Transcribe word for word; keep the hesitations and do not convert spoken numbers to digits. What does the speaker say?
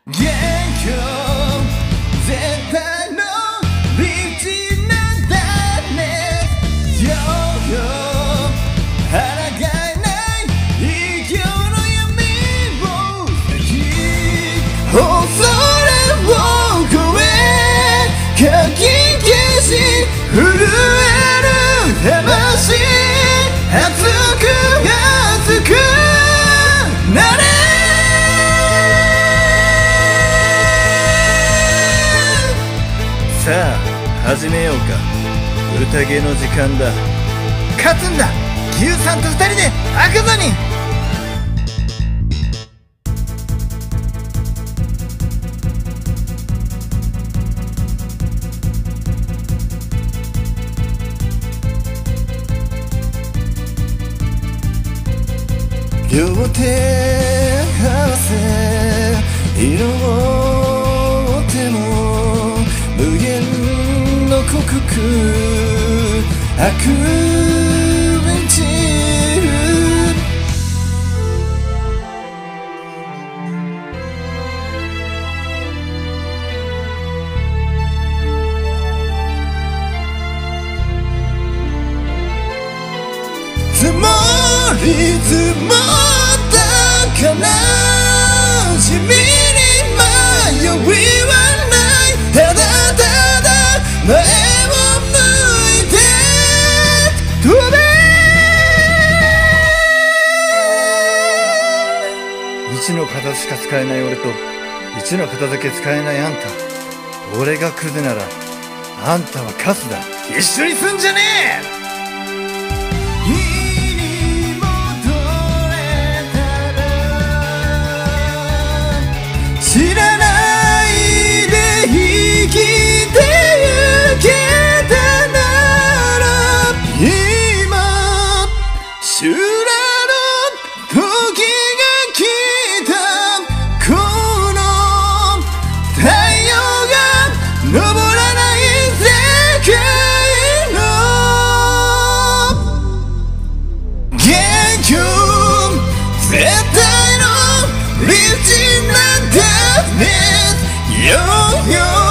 元凶絶対の理智なんだね。よよ抗えない異形の闇を恐れを超えかき消し震える魂熱く熱くなれ。さあ始めようか。宴の時間だ。勝つんだ牛さんと二人で赤座に。両手合わせ色を追っても無限の孤独悪縁散る。積もり積もった悲しみに迷いはない。ただただ前を向いて飛べ。一の片しか使えない俺と一の片だけ使えないあんた。俺がクズならあんたはカスだ。一緒にすんじゃねえ。知らないで生きてゆけたなら今修羅の時が来た。この太陽が昇らない世界の元凶絶対の理智なんだね。よよ